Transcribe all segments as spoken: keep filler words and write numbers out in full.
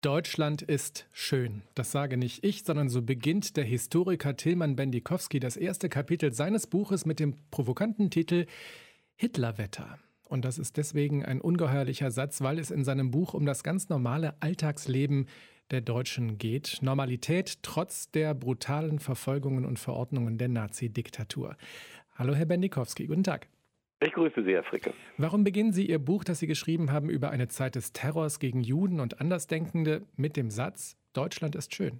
Deutschland ist schön. Das sage nicht ich, sondern so beginnt der Historiker Tilman Bendikowski das erste Kapitel seines Buches mit dem provokanten Titel Hitlerwetter. Und das ist deswegen ein ungeheuerlicher Satz, weil es in seinem Buch um das ganz normale Alltagsleben der Deutschen geht. Normalität trotz der brutalen Verfolgungen und Verordnungen der Nazi-Diktatur. Hallo Herr Bendikowski, guten Tag. Ich grüße Sie, Herr Fricke. Warum beginnen Sie Ihr Buch, das Sie geschrieben haben, über eine Zeit des Terrors gegen Juden und Andersdenkende mit dem Satz, Deutschland ist schön?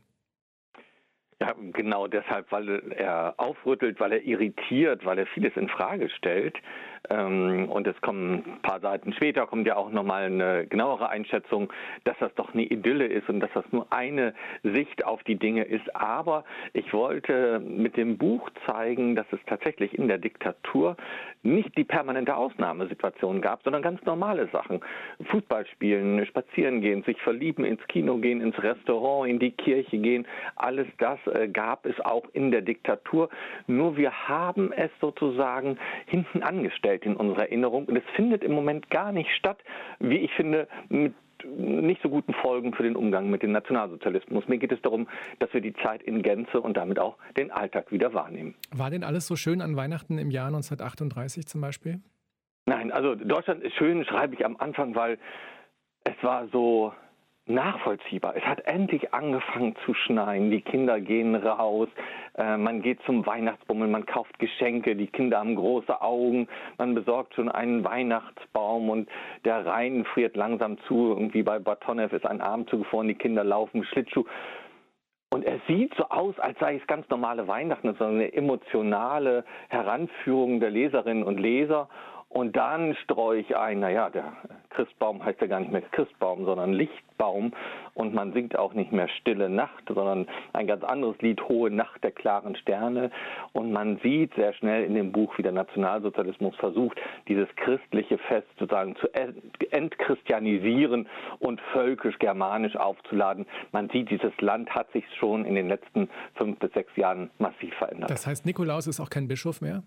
Ja, genau deshalb, weil er aufrüttelt, weil er irritiert, weil er vieles in Frage stellt. Ähm, und es kommen ein paar Seiten später, kommt ja auch nochmal eine genauere Einschätzung, dass das doch eine Idylle ist und dass das nur eine Sicht auf die Dinge ist. Aber ich wollte mit dem Buch zeigen, dass es tatsächlich in der Diktatur nicht die permanente Ausnahmesituation gab, sondern ganz normale Sachen. Fußball spielen, spazieren gehen, sich verlieben, ins Kino gehen, ins Restaurant, in die Kirche gehen. Alles das äh, gab es auch in der Diktatur. Nur wir haben es sozusagen hinten angestellt in unserer Erinnerung. Und es findet im Moment gar nicht statt, wie ich finde, mit nicht so guten Folgen für den Umgang mit dem Nationalsozialismus. Mir geht es darum, dass wir die Zeit in Gänze und damit auch den Alltag wieder wahrnehmen. War denn alles so schön an Weihnachten im Jahr neunzehnhundertachtunddreißig zum Beispiel? Nein, also Deutschland ist schön, schreibe ich am Anfang, weil es war so nachvollziehbar. Es hat endlich angefangen zu schneien. Die Kinder gehen raus. Äh, man geht zum Weihnachtsbummel. Man kauft Geschenke. Die Kinder haben große Augen. Man besorgt schon einen Weihnachtsbaum und der Rhein friert langsam zu. Irgendwie bei Bad Honnef ist ein Arm zugefroren. Die Kinder laufen Schlittschuh. Und es sieht so aus, als sei es ganz normale Weihnachten, sondern eine emotionale Heranführung der Leserinnen und Leser. Und dann streue ich ein, naja, der Christbaum heißt ja gar nicht mehr Christbaum, sondern Lichtbaum. Und man singt auch nicht mehr Stille Nacht, sondern ein ganz anderes Lied, Hohe Nacht der klaren Sterne. Und man sieht sehr schnell in dem Buch, wie der Nationalsozialismus versucht, dieses christliche Fest sozusagen zu entchristianisieren und völkisch-germanisch aufzuladen. Man sieht, dieses Land hat sich schon in den letzten fünf bis sechs Jahren massiv verändert. Das heißt, Nikolaus ist auch kein Bischof mehr?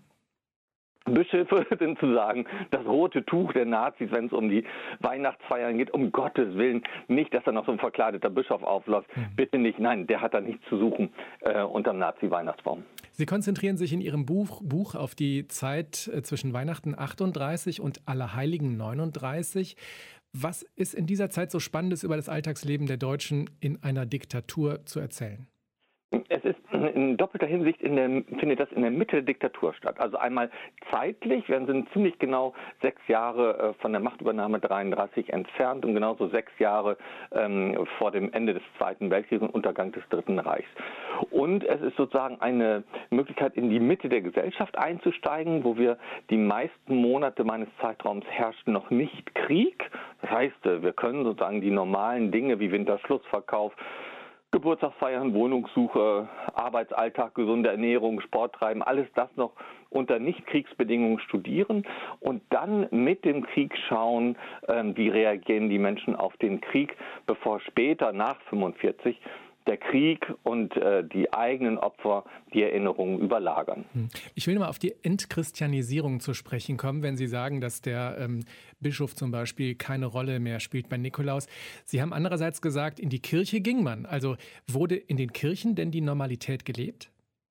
Bischöfe sind zu sagen, das rote Tuch der Nazis, wenn es um die Weihnachtsfeiern geht, um Gottes Willen, nicht, dass da noch so ein verkleideter Bischof aufläuft, mhm. bitte nicht, nein, der hat da nichts zu suchen äh, unterm Nazi-Weihnachtsbaum. Sie konzentrieren sich in Ihrem Buch, Buch auf die Zeit äh, zwischen Weihnachten achtunddreißig und Allerheiligen neununddreißig. Was ist in dieser Zeit so Spannendes über das Alltagsleben der Deutschen in einer Diktatur zu erzählen? Es ist in doppelter Hinsicht, in der, findet das in der Mitte der Diktatur statt. Also einmal zeitlich, wir sind ziemlich genau sechs Jahre von der Machtübernahme dreiunddreißig entfernt und genauso sechs Jahre ähm, vor dem Ende des Zweiten Weltkriegs und Untergang des Dritten Reichs. Und es ist sozusagen eine Möglichkeit, in die Mitte der Gesellschaft einzusteigen, wo wir die meisten Monate meines Zeitraums herrscht noch nicht Krieg. Das heißt, wir können sozusagen die normalen Dinge wie Winterschlussverkauf, Geburtstagsfeiern, Wohnungssuche, Arbeitsalltag, gesunde Ernährung, Sport treiben, alles das noch unter Nicht-Kriegsbedingungen studieren und dann mit dem Krieg schauen, ähm, wie reagieren die Menschen auf den Krieg, bevor später nach fünfundvierzig der Krieg und äh, die eigenen Opfer die Erinnerungen überlagern. Ich will mal auf die Entchristianisierung zu sprechen kommen, wenn Sie sagen, dass der ähm, Bischof zum Beispiel keine Rolle mehr spielt bei Nikolaus. Sie haben andererseits gesagt, in die Kirche ging man. Also wurde in den Kirchen denn die Normalität gelebt?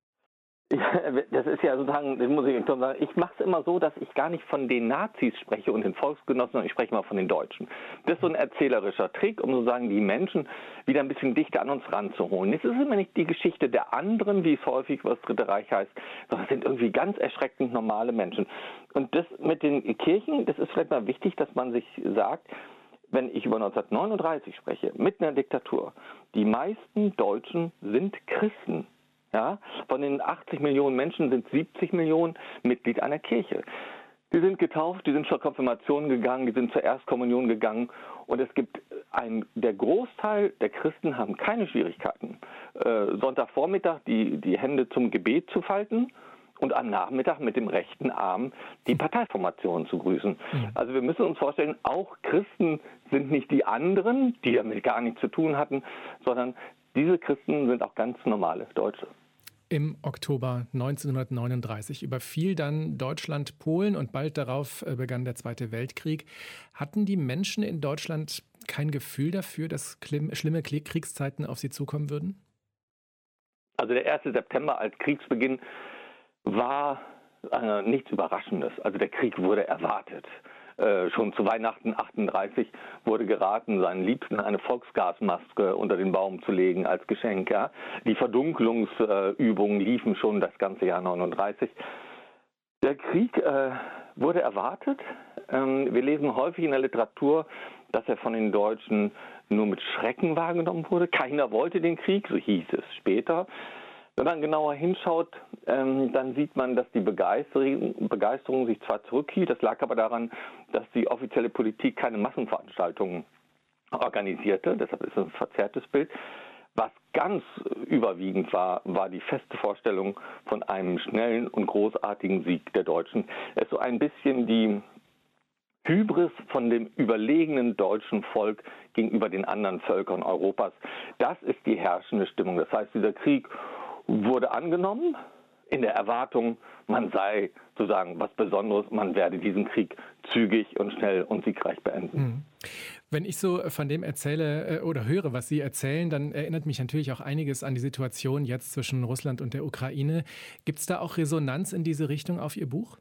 Das ist ja sozusagen, das muss ich sagen, ich mache es immer so, dass ich gar nicht von den Nazis spreche und den Volksgenossen, sondern ich spreche mal von den Deutschen. Das ist so ein erzählerischer Trick, um sozusagen die Menschen wieder ein bisschen dichter an uns ranzuholen. Es ist immer nicht die Geschichte der anderen, wie es häufig was Dritte Reich heißt, sondern es sind irgendwie ganz erschreckend normale Menschen. Und das mit den Kirchen, das ist vielleicht mal wichtig, dass man sich sagt, wenn ich über neunzehnhundertneununddreißig spreche, mitten in der Diktatur, die meisten Deutschen sind Christen. Ja, von den achtzig Millionen Menschen sind siebzig Millionen Mitglied einer Kirche. Die sind getauft, die sind zur Konfirmation gegangen, die sind zur Erstkommunion gegangen. Und es gibt ein, der Großteil der Christen haben keine Schwierigkeiten, äh, Sonntagvormittag die, die Hände zum Gebet zu falten und am Nachmittag mit dem rechten Arm die Parteiformation zu grüßen. Mhm. Also wir müssen uns vorstellen, auch Christen sind nicht die anderen, die damit gar nichts zu tun hatten, sondern diese Christen sind auch ganz normale Deutsche. Im Oktober neunzehnhundertneununddreißig überfiel dann Deutschland Polen und bald darauf begann der Zweite Weltkrieg. Hatten die Menschen in Deutschland kein Gefühl dafür, dass schlimme Kriegszeiten auf Sie zukommen würden? Also der erste September als Kriegsbeginn war äh, nichts Überraschendes. Also der Krieg wurde erwartet. Äh, schon zu Weihnachten achtunddreißig wurde geraten, seinen Liebsten eine Volksgasmaske unter den Baum zu legen als Geschenk. Ja. Die Verdunklungsübungen äh, liefen schon das ganze Jahr neununddreißig. Der Krieg äh, wurde erwartet. Ähm, wir lesen häufig in der Literatur, dass er von den Deutschen nur mit Schrecken wahrgenommen wurde. Keiner wollte den Krieg, so hieß es später. Wenn man genauer hinschaut, ähm, dann sieht man, dass die Begeisterung, Begeisterung sich zwar zurückhielt, das lag aber daran, dass die offizielle Politik keine Massenveranstaltungen organisierte, deshalb ist es ein verzerrtes Bild. Was ganz überwiegend war, war die feste Vorstellung von einem schnellen und großartigen Sieg der Deutschen. Es ist so ein bisschen die Hybris von dem überlegenen deutschen Volk gegenüber den anderen Völkern Europas. Das ist die herrschende Stimmung. Das heißt, dieser Krieg wurde angenommen in der Erwartung, man sei sozusagen was Besonderes, man werde diesen Krieg zügig und schnell und siegreich beenden. Wenn ich so von dem erzähle oder höre, was Sie erzählen, dann erinnert mich natürlich auch einiges an die Situation jetzt zwischen Russland und der Ukraine. Gibt es da auch Resonanz in diese Richtung auf Ihr Buch?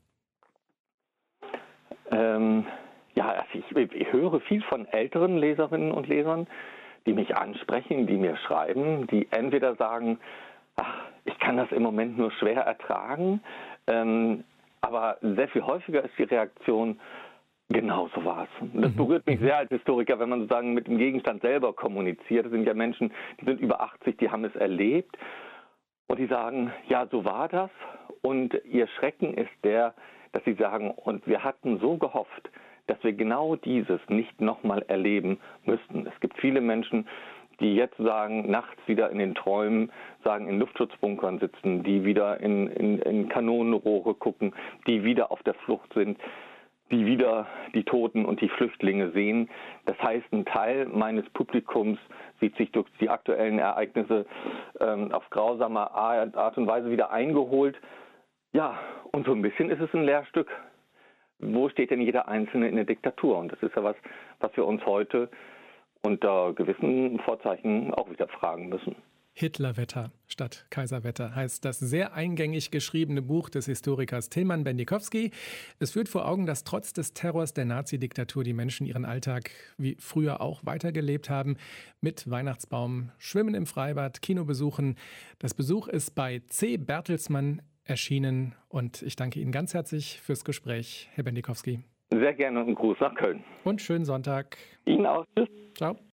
Ähm, ja, also ich, ich höre viel von älteren Leserinnen und Lesern, die mich ansprechen, die mir schreiben, die entweder sagen, ach, ich kann das im Moment nur schwer ertragen, ähm, aber sehr viel häufiger ist die Reaktion, genau so war es. Das berührt mich sehr als Historiker, wenn man sozusagen mit dem Gegenstand selber kommuniziert. Das sind ja Menschen, die sind über achtzig, die haben es erlebt und die sagen, ja, so war das. Und ihr Schrecken ist der, dass sie sagen, und wir hatten so gehofft, dass wir genau dieses nicht nochmal erleben müssten. Es gibt viele Menschen, die jetzt sagen, nachts wieder in den Träumen, sagen, in Luftschutzbunkern sitzen, die wieder in, in, in Kanonenrohre gucken, die wieder auf der Flucht sind, die wieder die Toten und die Flüchtlinge sehen. Das heißt, ein Teil meines Publikums sieht sich durch die aktuellen Ereignisse ähm, auf grausame Art und Weise wieder eingeholt. Ja, und so ein bisschen ist es ein Lehrstück. Wo steht denn jeder Einzelne in der Diktatur? Und das ist ja was, was wir uns heute unter gewissen Vorzeichen auch wieder fragen müssen. Hitlerwetter statt Kaiserwetter heißt das sehr eingängig geschriebene Buch des Historikers Tilman Bendikowski. Es führt vor Augen, dass trotz des Terrors der Nazi-Diktatur die Menschen ihren Alltag wie früher auch weitergelebt haben. Mit Weihnachtsbaum, Schwimmen im Freibad, Kinobesuchen. Das Besuch ist bei C. Bertelsmann erschienen und ich danke Ihnen ganz herzlich fürs Gespräch, Herr Bendikowski. Sehr gerne und einen Gruß nach Köln. Und schönen Sonntag. Ihnen auch. Tschüss. Ciao.